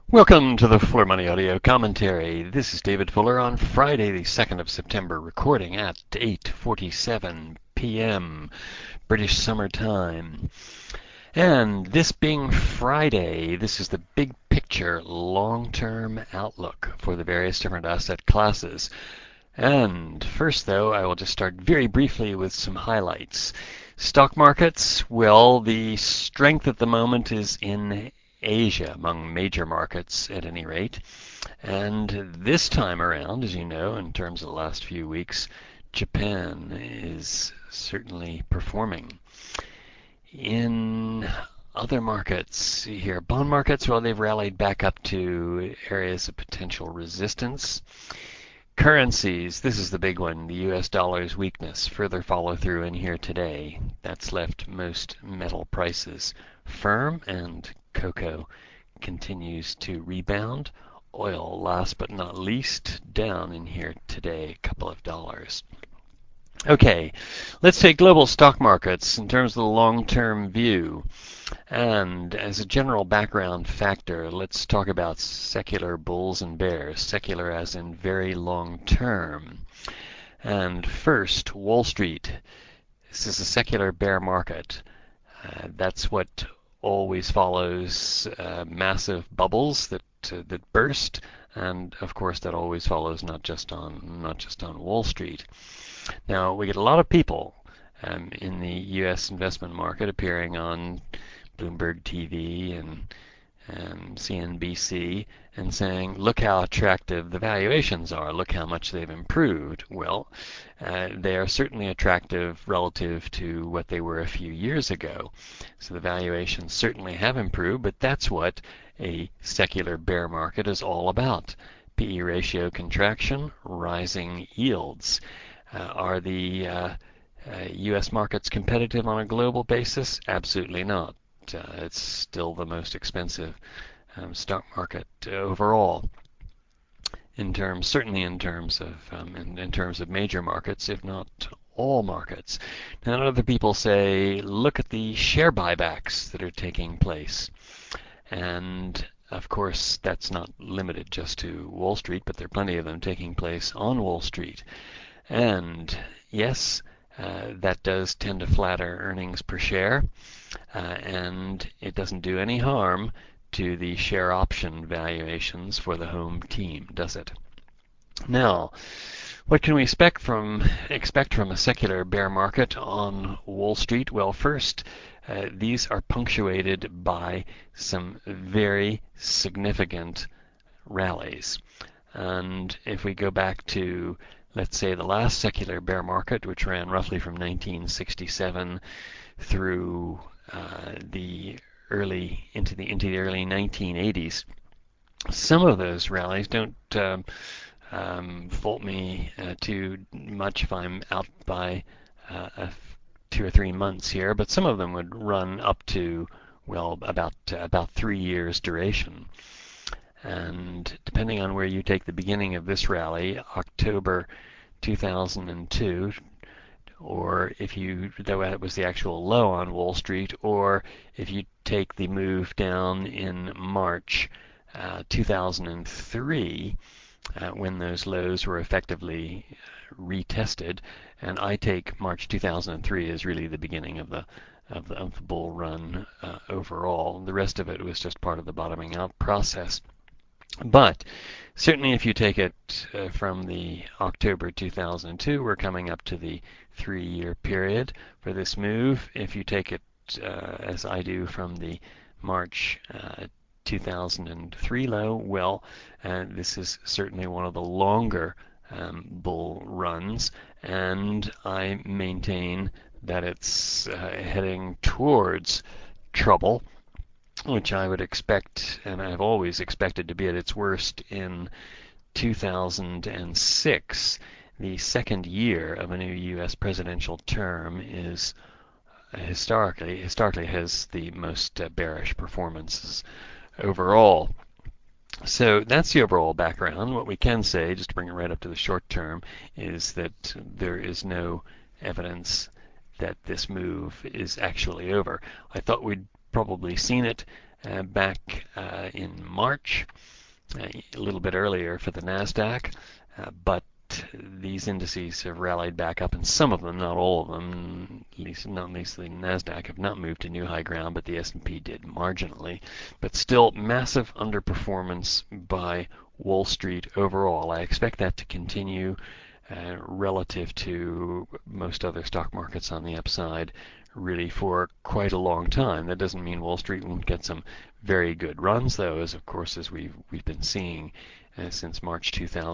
Welcome to the Fuller Money Audio Commentary. This is David Fuller on Friday, the 2nd of September, recording at 8:47 p.m. British Summer Time. And this being Friday, this is the big picture long-term outlook for the various different asset classes. And first, though, I will just start very briefly with some highlights. Stock markets, well, the strength at the moment is in Asia, among major markets at any rate. And this time around, as you know, in terms of the last few weeks, Japan is certainly performing. In other markets here, bond markets, well, they've rallied back up to areas of potential resistance. Currencies, this is the big one. The US dollar's weakness, further follow through in here today. That's left most metal prices firm, and cocoa continues to rebound. Oil, last but not least, down in here today, a couple of dollars. Okay, let's take global stock markets in terms of the long-term view. And as a general background factor, let's talk about secular bulls and bears. Secular as in very long term. And first, Wall Street. This is a secular bear market. That's what always follows massive bubbles that burst, and of course that always follows not just on Wall Street. Now we get a lot of people in the U.S. investment market appearing on Bloomberg TV and CNBC and saying, look how attractive the valuations are, look how much they've improved. Well, they are certainly attractive relative to what they were a few years ago. So the valuations certainly have improved, but that's what a secular bear market is all about. PE ratio contraction, rising yields. Are the U.S. markets competitive on a global basis? Absolutely not. It's still the most expensive stock market overall. Certainly in terms of major markets, if not all markets. Now, other people say, look at the share buybacks that are taking place, and of course that's not limited just to Wall Street, but there are plenty of them taking place on Wall Street. And yes, that does tend to flatter earnings per share, and it doesn't do any harm to the share option valuations for the home team, does it? Now, what can we expect from a secular bear market on Wall Street? Well, first, these are punctuated by some very significant rallies. And if we go back to, let's say, the last secular bear market, which ran roughly from 1967 through into the early 1980s, some of those rallies don't fault me too much if I'm out by 2 or 3 months here, but some of them would run up to, well, about 3 years duration. And depending on where you take the beginning of this rally, October 2002, or that was the actual low on Wall Street, or if you take the move down in March 2003, when those lows were effectively retested, and I take March 2003 as really the beginning of the bull run overall. The rest of it was just part of the bottoming out process. But certainly if you take it from the October 2002, we're coming up to the 3-year period for this move. If you take it as I do from the March 2003 low, well, this is certainly one of the longer bull runs, and I maintain that it's heading towards trouble, which I would expect, and I've always expected, to be at its worst in 2006. The second year of a new U.S. presidential term is historically has the most bearish performances overall. So that's the overall background. What we can say, just to bring it right up to the short term, is that there is no evidence that this move is actually over. I thought we'd probably seen it back in March, a little bit earlier for the NASDAQ, but these indices have rallied back up, and some of them, not all of them, not least the NASDAQ, have not moved to new high ground, but the S&P did marginally. But still, massive underperformance by Wall Street overall. I expect that to continue relative to most other stock markets on the upside, really for quite a long time. That doesn't mean Wall Street won't get some very good runs, though, as we've been seeing since March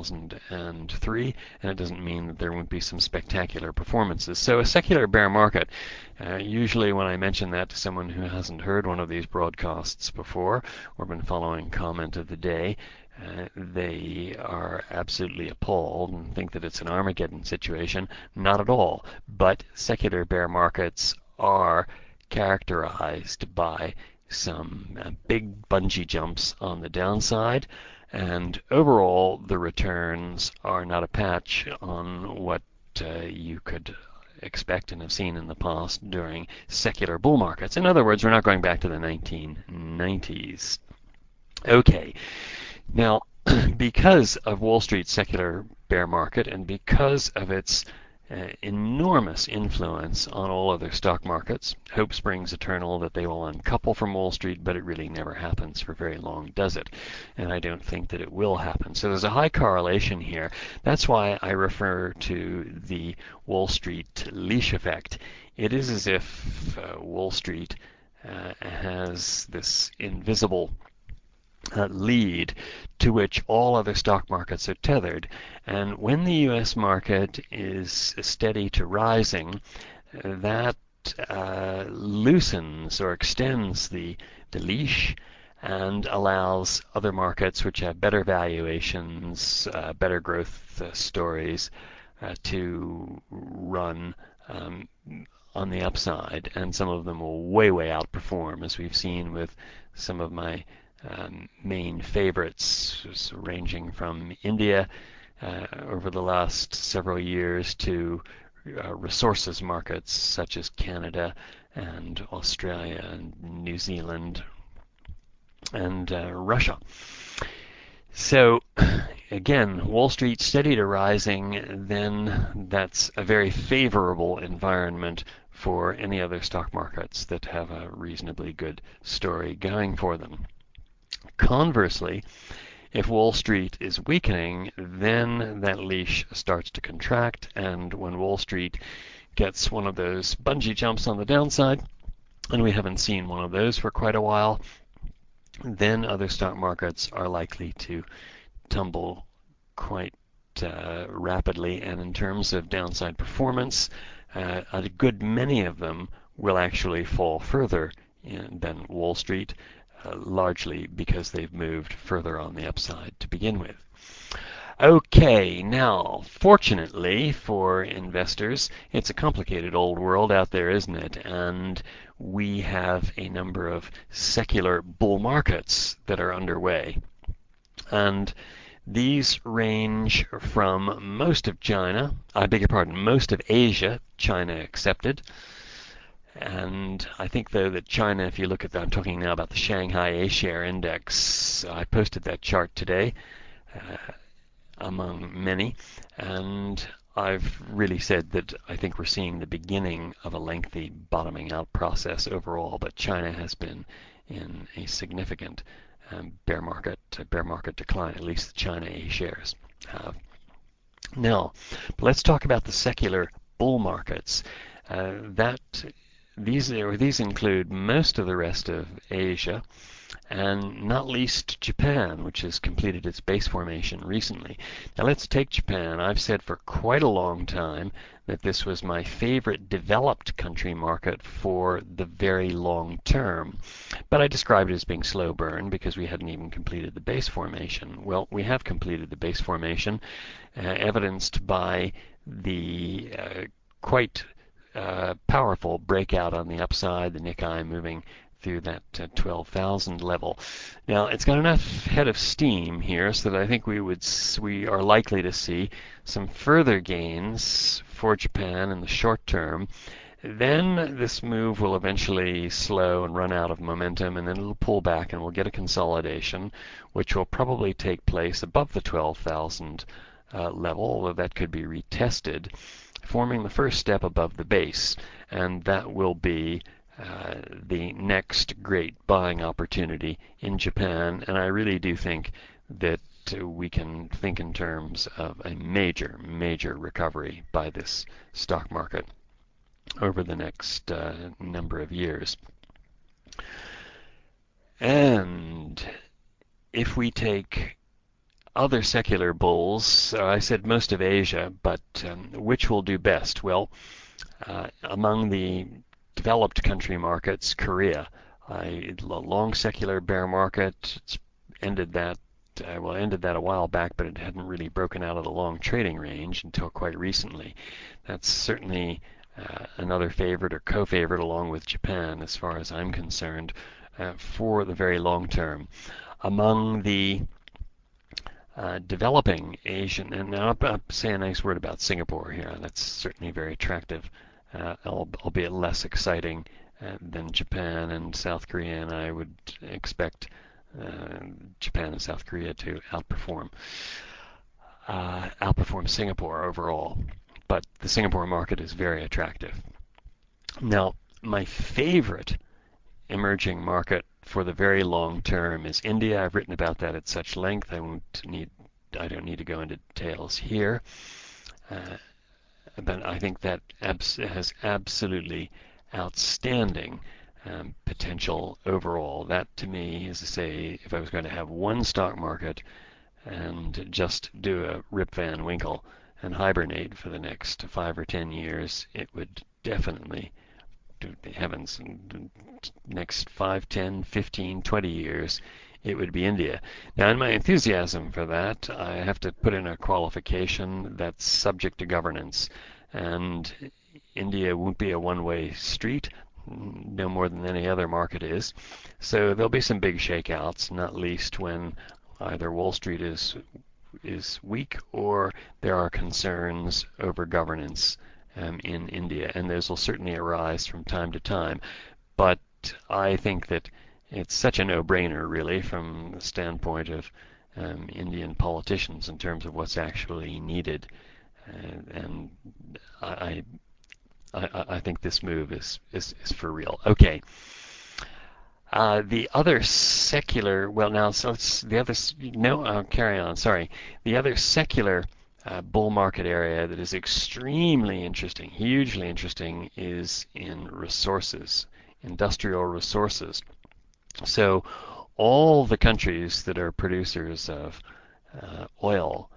2003, and it doesn't mean that there won't be some spectacular performances. So a secular bear market, usually when I mention that to someone who hasn't heard one of these broadcasts before or been following Comment of the Day, they are absolutely appalled and think that it's an Armageddon situation. Not at all. But secular bear markets are characterized by some big bungee jumps on the downside, and overall the returns are not a patch on what you could expect and have seen in the past during secular bull markets. In other words, we're not going back to the 1990s. Okay, now because of Wall Street's secular bear market and because of its enormous influence on all other stock markets, hope springs eternal that they will uncouple from Wall Street, but it really never happens for very long, does it? And I don't think that it will happen. So there's a high correlation here. That's why I refer to the Wall Street leash effect. It is as if Wall Street has this invisible lead to which all other stock markets are tethered. And when the U.S. market is steady to rising, that loosens or extends the leash and allows other markets which have better valuations, better growth stories to run on the upside. And some of them will way outperform, as we've seen with some of my main favorites, ranging from India over the last several years to resources markets such as Canada and Australia and New Zealand and Russia. So again, Wall Street steady to rising, then that's a very favorable environment for any other stock markets that have a reasonably good story going for them. Conversely, if Wall Street is weakening, then that leash starts to contract, and when Wall Street gets one of those bungee jumps on the downside, and we haven't seen one of those for quite a while, then other stock markets are likely to tumble quite rapidly, and in terms of downside performance, a good many of them will actually fall further than Wall Street, largely because they've moved further on the upside to begin with. Okay, now, fortunately for investors, it's a complicated old world out there, isn't it? And we have a number of secular bull markets that are underway. And these range from most of most of Asia, China accepted. And I think, though, that China, if you look at that, I'm talking now about the Shanghai A-share index. I posted that chart today, among many, and I've really said that I think we're seeing the beginning of a lengthy bottoming out process overall, but China has been in a significant bear market decline, at least the China A-shares have. Now, let's talk about the secular bull markets. These include most of the rest of Asia, and not least Japan, which has completed its base formation recently. Now let's take Japan. I've said for quite a long time that this was my favorite developed country market for the very long term. But I described it as being slow burn because we hadn't even completed the base formation. Well, we have completed the base formation, evidenced by the quite powerful breakout on the upside, the Nikkei moving through that 12,000 level. Now it's got enough head of steam here so that I think we are likely to see some further gains for Japan in the short term, Then this move will eventually slow and run out of momentum, and then it'll pull back and we'll get a consolidation, which will probably take place above the 12,000 level, although that could be retested, forming the first step above the base, and that will be the next great buying opportunity in Japan. And I really do think that we can think in terms of a major, major recovery by this stock market over the next number of years. And if we take other secular bulls, I said most of Asia, but which will do best? Well, among the developed country markets, Korea, a long secular bear market. It's ended that ended that a while back, but it hadn't really broken out of the long trading range until quite recently. That's certainly another favorite or co-favorite along with Japan as far as I'm concerned for the very long term. Among the developing Asian, and now I'll say a nice word about Singapore here. That's certainly very attractive, albeit less exciting than Japan and South Korea, and I would expect Japan and South Korea to outperform Singapore overall. But the Singapore market is very attractive. Now, my favorite emerging market for the very long term is India. I've written about that at such length. I don't need to go into details here. But I think that has absolutely outstanding potential overall. That to me is to say, if I was going to have one stock market and just do a Rip Van Winkle and hibernate for the next 5 or 10 years, it would definitely, heavens, next 5, 10, 15, 20 years, it would be India. Now, in my enthusiasm for that, I have to put in a qualification that's subject to governance. And India won't be a one-way street, no more than any other market is. So there'll be some big shakeouts, not least when either Wall Street is weak or there are concerns over governance in India, and those will certainly arise from time to time. But I think that it's such a no-brainer, really, from the standpoint of Indian politicians in terms of what's actually needed, and I think this move is for real. Okay. The other secular, well, now, so it's the other, no, I'll carry on, sorry. The other secular bull market area that is extremely interesting, hugely interesting, is in resources, industrial resources. So all the countries that are producers of oil,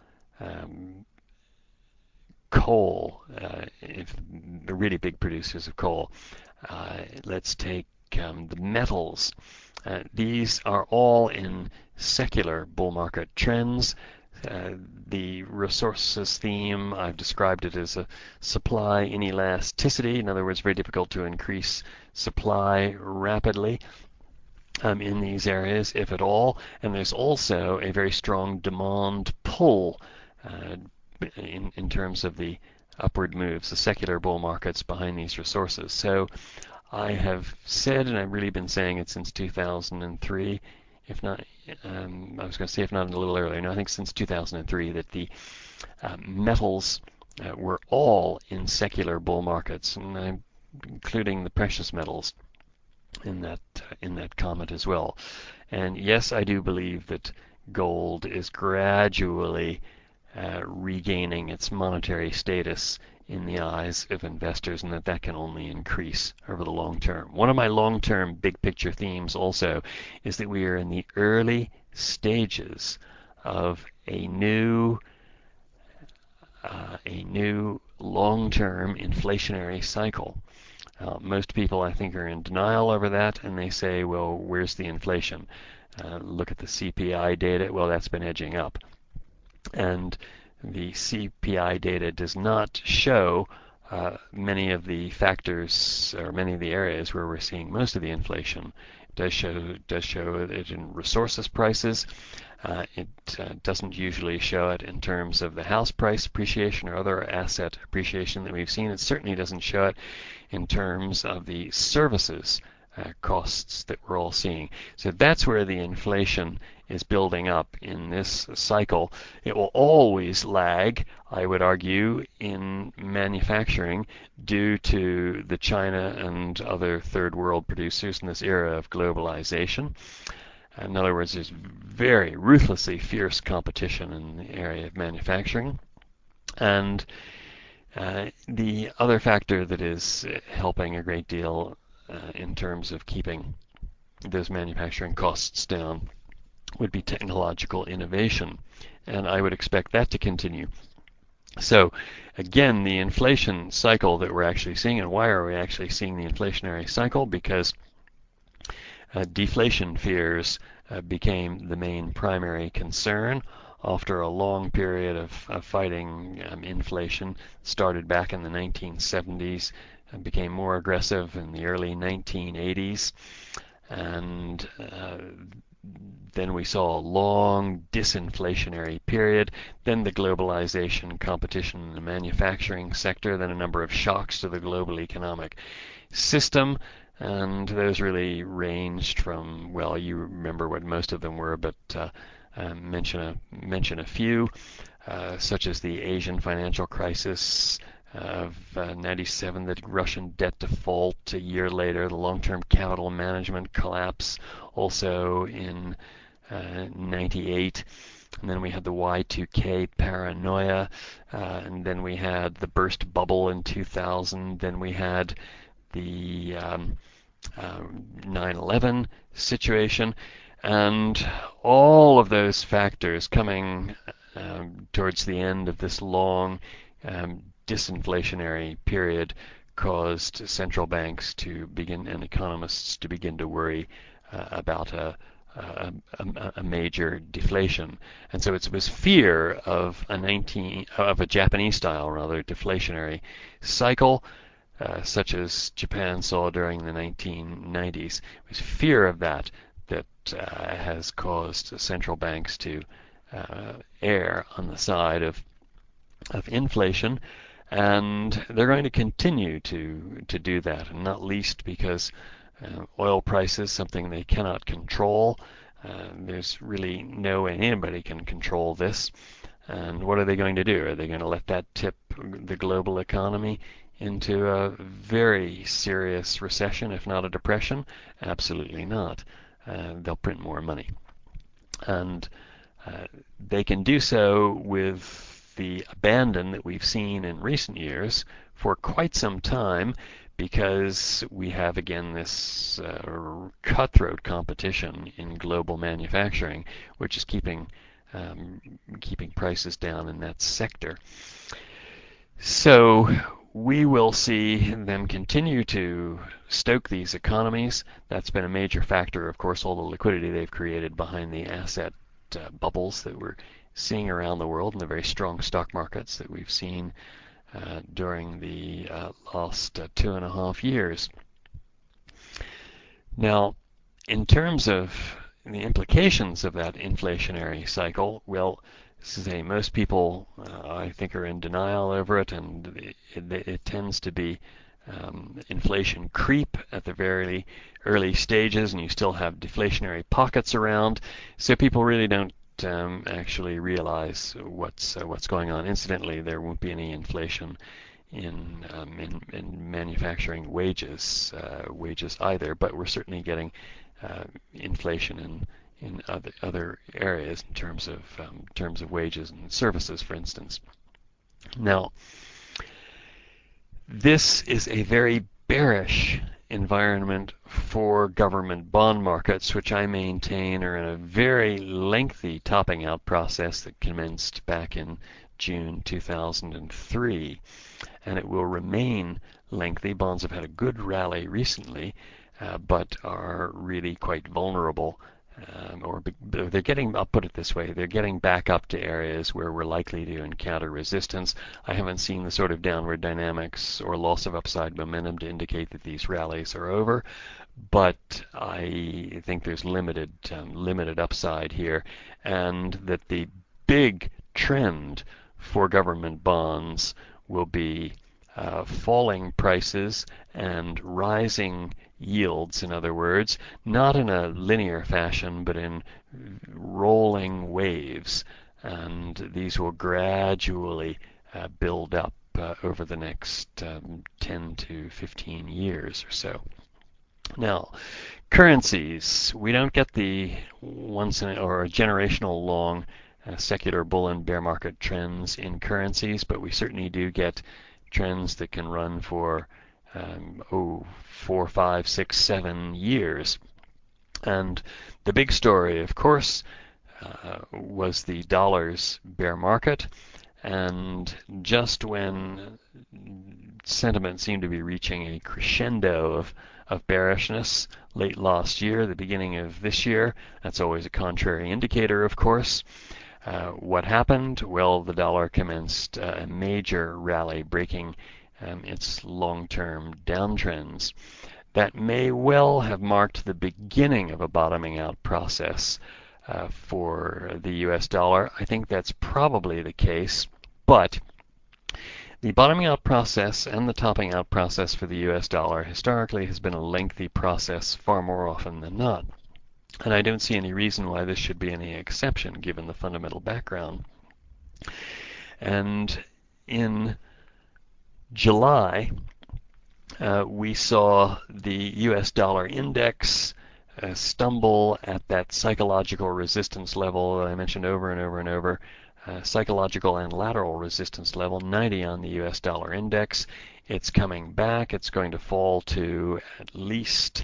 coal, if the really big producers of coal, let's take the metals. These are all in secular bull market trends. The resources theme, I've described it as a supply inelasticity. In other words, very difficult to increase supply rapidly in these areas, if at all. And there's also a very strong demand pull in terms of the upward moves, the secular bull markets behind these resources. So I have said, and I've really been saying it since 2003, if not, I was going to say if not a little earlier, no, I think since 2003, that the metals were all in secular bull markets, and I'm including the precious metals in that comment as well. And yes, I do believe that gold is gradually regaining its monetary status in the eyes of investors, and that can only increase over the long term. One of my long-term big picture themes also is that we are in the early stages of a new long-term inflationary cycle. Most people, I think, are in denial over that, and they say, well, where's the inflation? Look at the CPI data. Well, that's been edging up. And the CPI data does not show many of the factors or many of the areas where we're seeing most of the inflation. It does show it in resources prices, It doesn't usually show it in terms of the house price appreciation or other asset appreciation that we've seen. It certainly doesn't show it in terms of the services costs that we're all seeing. So that's where the inflation is building up in this cycle. It will always lag, I would argue, in manufacturing due to the China and other third world producers in this era of globalization. In other words, there's very ruthlessly fierce competition in the area of manufacturing. And the other factor that is helping a great deal in terms of keeping those manufacturing costs down would be technological innovation. And I would expect that to continue. So again, the inflation cycle that we're actually seeing, and why are we actually seeing the inflationary cycle? Because deflation fears became the main primary concern after a long period of fighting inflation. Started back in the 1970s and became more aggressive in the early 1980s. And then we saw a long disinflationary period, then the globalization, competition in the manufacturing sector, then a number of shocks to the global economic system. And those really ranged from, well, you remember what most of them were, but mention a few, such as the Asian financial crisis of 97, the Russian debt default a year later, the long-term capital management collapse also in 98. And then we had the Y2K paranoia, and then we had the burst bubble in 2000, then we had the 9/11 situation, and all of those factors coming towards the end of this long disinflationary period caused central banks to begin and economists to begin to worry about a major deflation. And so it was fear of a Japanese style rather deflationary cycle, such as Japan saw during the 1990s. It was fear of that has caused central banks to err on the side of inflation, and they're going to continue to do that, and not least because oil prices, something they cannot control. There's really no way anybody can control this. And what are they going to do? Are they going to let that tip the global economy into a very serious recession, if not a depression? Absolutely not. They'll print more money. And they can do so with the abandon that we've seen in recent years for quite some time, because we have again this cutthroat competition in global manufacturing, which is keeping prices down in that sector. So we will see them continue to stoke these economies. That's been a major factor, of course, all the liquidity they've created behind the asset bubbles that we're seeing around the world, and the very strong stock markets that we've seen during the last 2.5 years. Now, in terms of the implications of that inflationary cycle, well, most people, I think, are in denial over it, and it tends to be inflation creep at the very early stages, and you still have deflationary pockets around, so people really don't actually realize what's going on. Incidentally, there won't be any inflation in manufacturing wages either, but we're certainly getting inflation in other areas in terms of wages and services, for instance. Now, this is a very bearish environment for government bond markets, which I maintain are in a very lengthy topping out process that commenced back in June 2003, and it will remain lengthy. Bonds have had a good rally recently, but are really quite vulnerable they're getting, I'll put it this way, they're getting back up to areas where we're likely to encounter resistance. I haven't seen the sort of downward dynamics or loss of upside momentum to indicate that these rallies are over, but I think there's limited upside here, and that the big trend for government bonds will be falling prices and rising yields, in other words, not in a linear fashion, but in rolling waves. And these will gradually build up over the next 10 to 15 years or so. Now, currencies. We don't get the once in or a generational long secular bull and bear market trends in currencies, but we certainly do get trends that can run for 4, 5, 6, 7 years. And the big story, of course, was the dollar's bear market. And just when sentiment seemed to be reaching a crescendo of bearishness late last year, the beginning of this year, that's always a contrary indicator, of course. What happened? Well, the dollar commenced a major rally, breaking its long-term downtrends. That may well have marked the beginning of a bottoming out process for the US dollar. I think that's probably the case, but the bottoming out process and the topping out process for the US dollar historically has been a lengthy process far more often than not. And I don't see any reason why this should be any exception given the fundamental background. And in July, we saw the US dollar index stumble at that psychological resistance level that I mentioned over and over and over, psychological and lateral resistance level, 90 on the US dollar index. It's coming back. It's going to fall to at least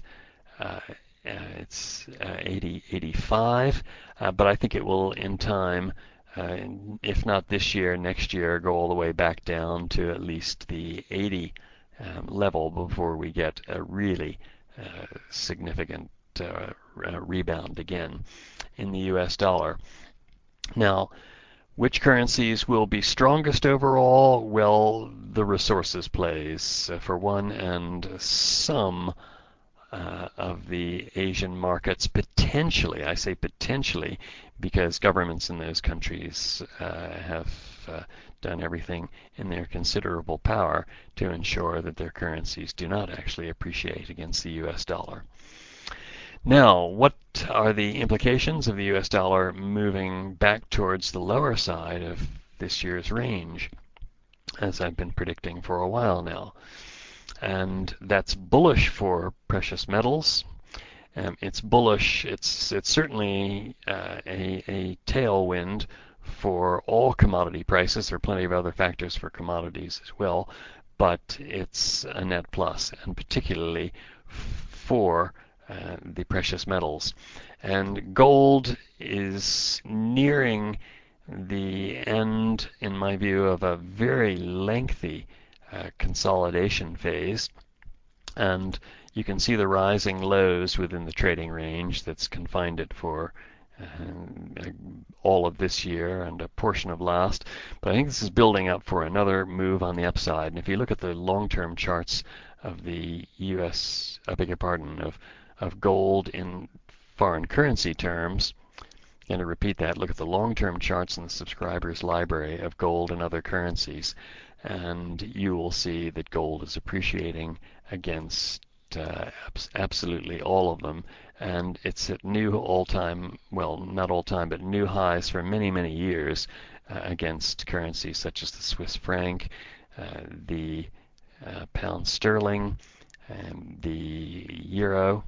it's 80, 85, but I think it will in time, if not this year, next year, go all the way back down to at least the 80 level before we get a really significant rebound again in the US dollar. Now, which currencies will be strongest overall? Well, the resources plays for one, and some of the Asian markets potentially. I say potentially because governments in those countries have done everything in their considerable power to ensure that their currencies do not actually appreciate against the US dollar. Now, what are the implications of the US dollar moving back towards the lower side of this year's range, as I've been predicting for a while now? And that's bullish for precious metals. It's bullish. It's certainly a tailwind for all commodity prices. There are plenty of other factors for commodities as well, but it's a net plus, and particularly for the precious metals. And gold is nearing the end, in my view, of a very lengthy consolidation phase, and you can see the rising lows within the trading range that's confined it for all of this year and a portion of last. But I think this is building up for another move on the upside. And if you look at the long-term charts of the U.S., I beg your pardon, of gold in foreign currency terms, and to repeat that, look at the long-term charts in the subscribers library of gold and other currencies, and you will see that gold is appreciating against absolutely all of them, and it's at new all-time, well, not all-time, but new highs for many, many years against currencies such as the Swiss franc, the pound sterling, and the euro,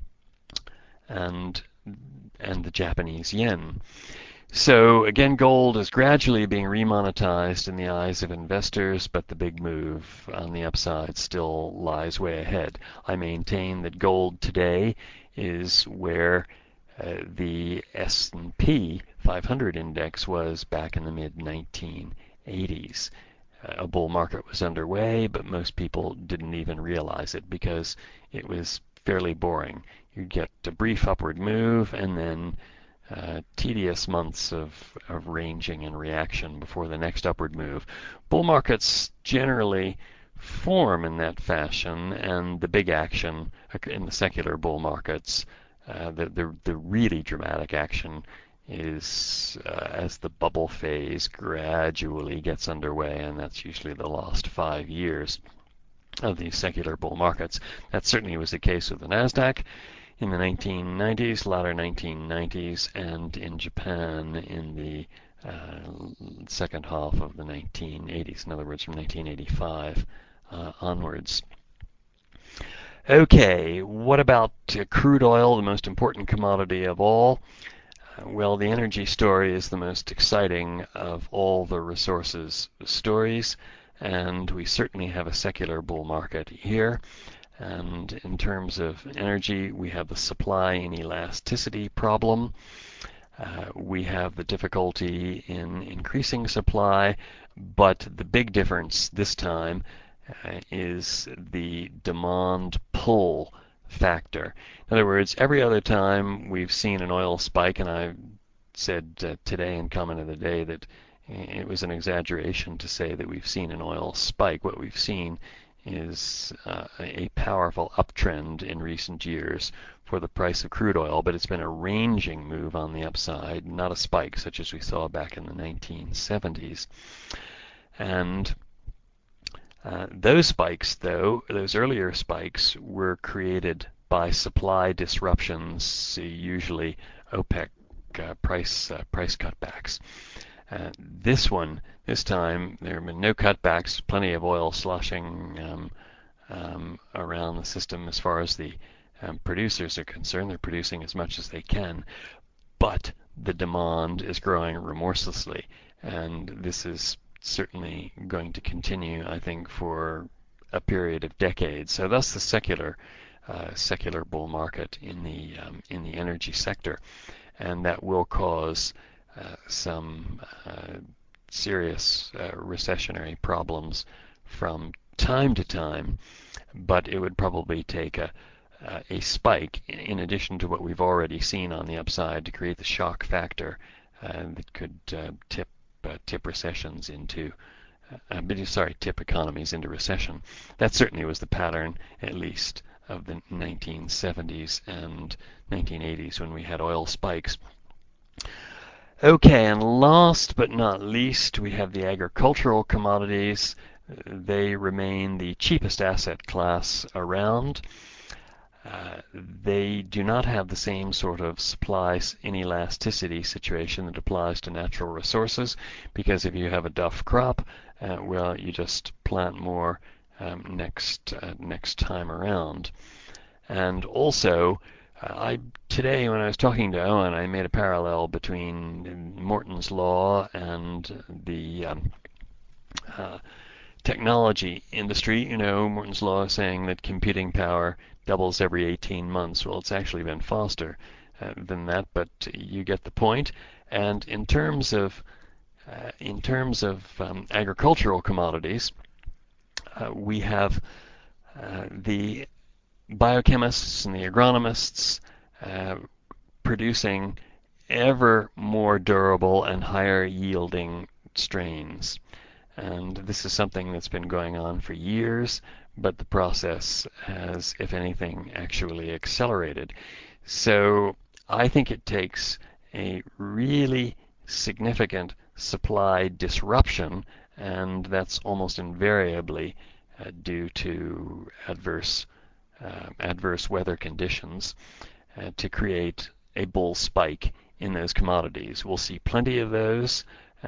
and the Japanese yen. So again, gold is gradually being remonetized in the eyes of investors, but the big move on the upside still lies way ahead. I maintain that gold today is where the S&P 500 index was back in the mid-1980s. A bull market was underway, but most people didn't even realize it because it was fairly boring. You get a brief upward move and then tedious months of ranging and reaction before the next upward move. Bull markets generally form in that fashion, and the big action in the secular bull markets, the really dramatic action is as the bubble phase gradually gets underway, and that's usually the last 5 years of these secular bull markets. That certainly was the case with the Nasdaq in the 1990s, latter 1990s, and in Japan in the second half of the 1980s, in other words, from 1985 onwards. Okay, what about crude oil, the most important commodity of all? Well, the energy story is the most exciting of all the resources stories, and we certainly have a secular bull market here. And in terms of energy, we have the supply and elasticity problem. We have the difficulty in increasing supply, but the big difference this time is the demand pull factor. In other words, every other time we've seen an oil spike, and I said today in Comment of the Day that it was an exaggeration to say that we've seen an oil spike. What we've seen is a powerful uptrend in recent years for the price of crude oil, but it's been a ranging move on the upside, not a spike such as we saw back in the 1970s. And those spikes, though, those earlier spikes, were created by supply disruptions, usually OPEC price cutbacks. This time, there have been no cutbacks, plenty of oil sloshing around the system as far as the producers are concerned. They're producing as much as they can, but the demand is growing remorselessly, and this is certainly going to continue, I think, for a period of decades. So thus the secular bull market in the energy sector, and that will cause some serious recessionary problems from time to time, but it would probably take a spike in addition to what we've already seen on the upside to create the shock factor that could tip recessions into tip economies into recession. That certainly was the pattern, at least, of the 1970s and 1980s when we had oil spikes. Okay, and last but not least, we have the agricultural commodities. They remain the cheapest asset class around. They do not have the same sort of supply inelasticity situation that applies to natural resources, because if you have a duff crop, well, you just plant more next time around. And also, today when I was talking to Owen, I made a parallel between Morton's law and the technology industry. You know, Morton's law is saying that computing power doubles every 18 months. Well, it's actually been faster than that, but you get the point. And in terms of agricultural commodities, we have the biochemists and the agronomists producing ever more durable and higher yielding strains. And this is something that's been going on for years, but the process has, if anything, actually accelerated. So I think it takes a really significant supply disruption, and that's almost invariably due to adverse weather conditions, to create a bull spike in those commodities. We'll see plenty of those.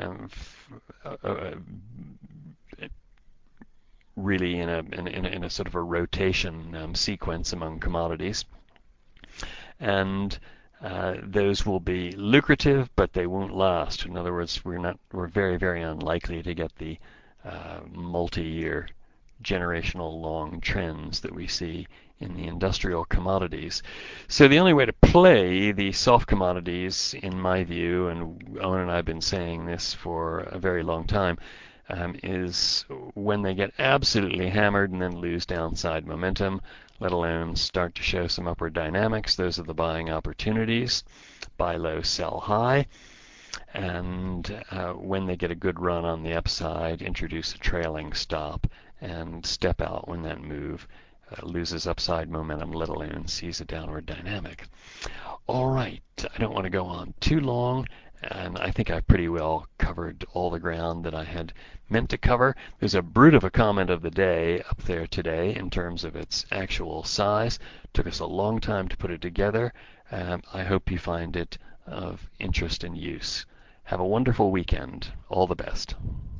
Really in a sort of a rotation sequence among commodities, and those will be lucrative, but they won't last. In other words, we're very, very unlikely to get the multi-year generational long trends that we see in the industrial commodities. So the only way to play the soft commodities, in my view, and Owen and I have been saying this for a very long time, is when they get absolutely hammered and then lose downside momentum, let alone start to show some upward dynamics. Those are the buying opportunities. Buy low, sell high. And when they get a good run on the upside, introduce a trailing stop and step out when that move loses upside momentum, let alone sees a downward dynamic. All right, I don't want to go on too long, and I think I've pretty well covered all the ground that I had meant to cover. There's a brute of a comment of the day up there today in terms of its actual size. Took us a long time to put it together. I hope you find it of interest and use. Have a wonderful weekend. All the best.